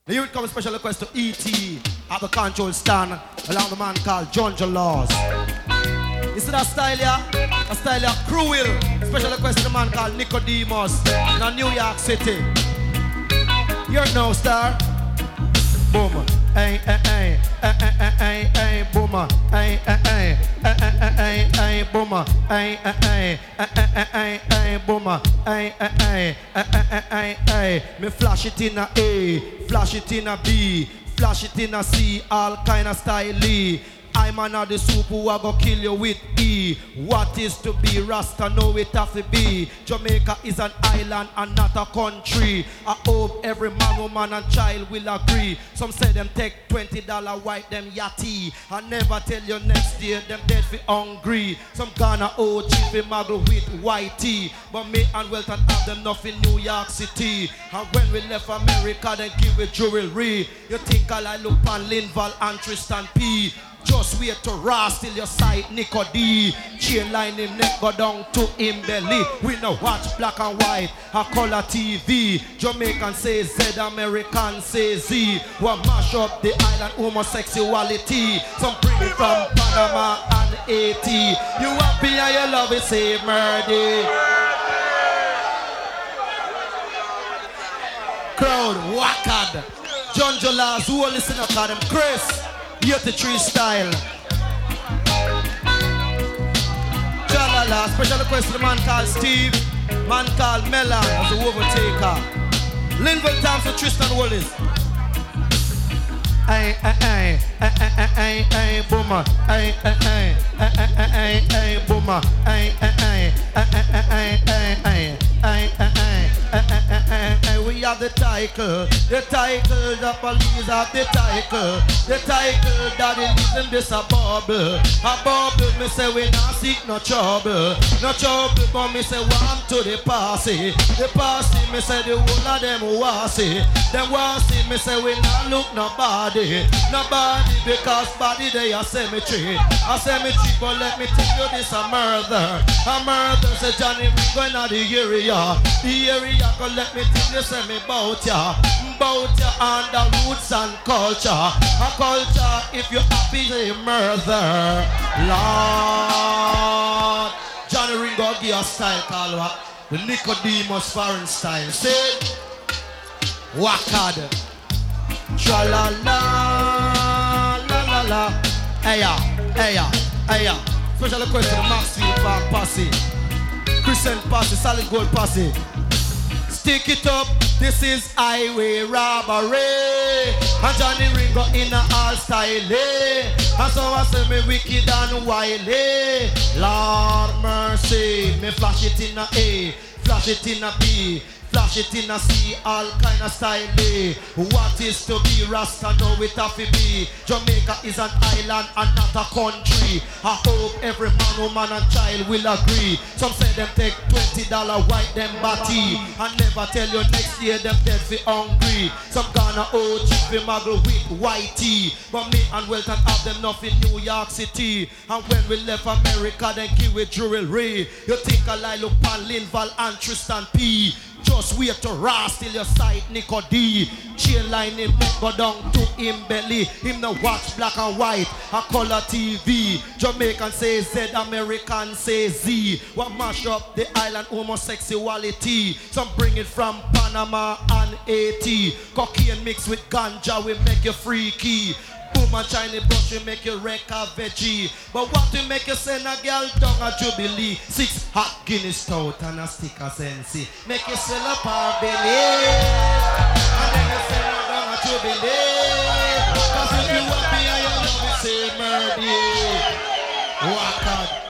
Here it comes special request to E.T. at the control stand along the man called John Laws. You see that style here? That style here, Cruel. Special request to the man called Nicodemus in New York City. You're no star. Boom. Hey, hey, hey, hey, hey, hey, hey, boom. Hey, hey, hey, hey, hey, hey, boom. Hey, hey, hey, hey, hey, boom. Hey, hey, hey, hey, hey. Me flash it in a A, flash it in a B, flash it in a C, all kind of style. I'm another soup who I go kill you with E. What is to be Rasta? Know it have to be. Jamaica is an island and not a country. I hope every man, woman and child will agree. Some say them take $20 white them yachty. I never tell you next year them dead for hungry. Some Ghana OG fi muggle with white tea. But me and Welton have them nothing New York City. And when we left America then give it jewelry. You think I look on Linval and Tristan P. Just wait to ras till your sight Nico D. Chain line him neck go down to him belly. We no watch black and white, a color TV. Jamaican say Z, American say Z. We mash up the island homosexuality. Some bring it from Panama and Haiti. You happy and you love it, say murder. Crowd, wackad. John Jolas, who will listen up to them? Chris. 83 style. Jalala, special request to the man called Steve, man called Melon as the overtaker. Linville Thompson, Tristan Willis. Ay, ay, ay, ay, ay, ay, ay, boomer. Ay, ay, ay, ay, ay, ay, ay, boomer. Ay, ay, ay, ay, ay, ay, ay, ay, ay, ay. We have the title, the police have the title that it isn't this a bubble, me say we not seek no trouble, but me say warm to the party, me say the whole of them wassy, me say we not look nobody, because body they a cemetery, but let me tell you this a murder, say Johnny we going out the area, go let me tell you say me about ya and the roots and culture. A culture, if you happy, say murder. Lord, Johnny Ringo give you a style called what? The Nicodemus foreign style. Say, wakad. Tra la la la la la. Eya, eya, eya. Special request to the Maxfield Park Posse, Christian Posse, Solid Gold Posse. Stick it up, this is highway robbery. And Johnny Ringo in a all style. And so I say me wicked and wily. Lord mercy, me flash it in a A, flash it in a B, flash it in a C, all kind of style. What is to be Rasta? Know it have to be. Jamaica is an island and not a country. I hope every man, woman and child will agree. Some say them take $20 white them batty. And never tell you next year them dead for hungry. Some Ghana OG fi muggle with white tea. But me and Welton have them nothing New York City. And when we left America then give it jewelry. You think I look on Linval and Tristan P. Just wait to ras till your sight Nico D. Chain line him neck go down to him belly. Him no watch black and white, a color TV. Jamaican say Z, American say Z. What mash up the island homosexuality. Some bring it from Panama and Haiti. Cocaine mixed with ganja will make you freaky. Boom and shiny brush will make you wreck a veggie. But what will make you send a girl down a Jubilee? 6 hot Guinness stout and a stick of sensi. Make you sell up her belly. And then you send her down a Jubilee. Cause if you happy and you love it, say murder. Walk out.